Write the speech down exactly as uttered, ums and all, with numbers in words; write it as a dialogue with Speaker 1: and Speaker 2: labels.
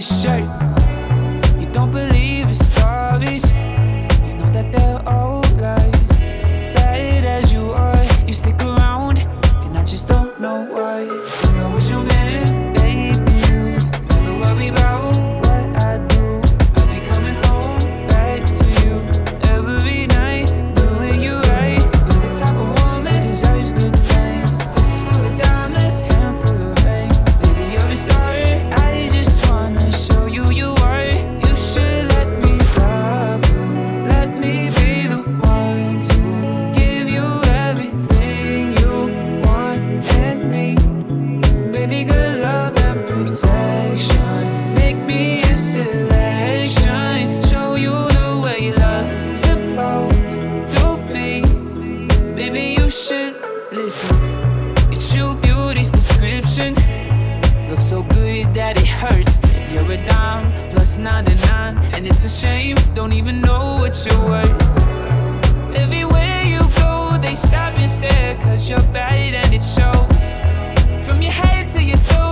Speaker 1: this shirt. You don't believe the stories, you know that they're all lies. Bad as you are, you stick around, and I just don't know why. If I was your man, baby, you'd never worry about what I do. I'd be coming home back to you every night, doing you right. You're the type of woman that deserves good things. Fist full of diamonds, handful of rain. Baby, you're a star. I just wanna show you you are. You should let me love you. Let me be the one to give you everything you want and need. Baby, good love and protection. Make me a selection. Show you the way love's supposed to be. Baby, you should listen. Your true beauty's description looks so good that it hurts. You're a dime plus ninety-nine, and it's a shame, don't even know what you're worth. Everywhere you go, they stop and stare, cause you're bad and it shows. From your head to your toes,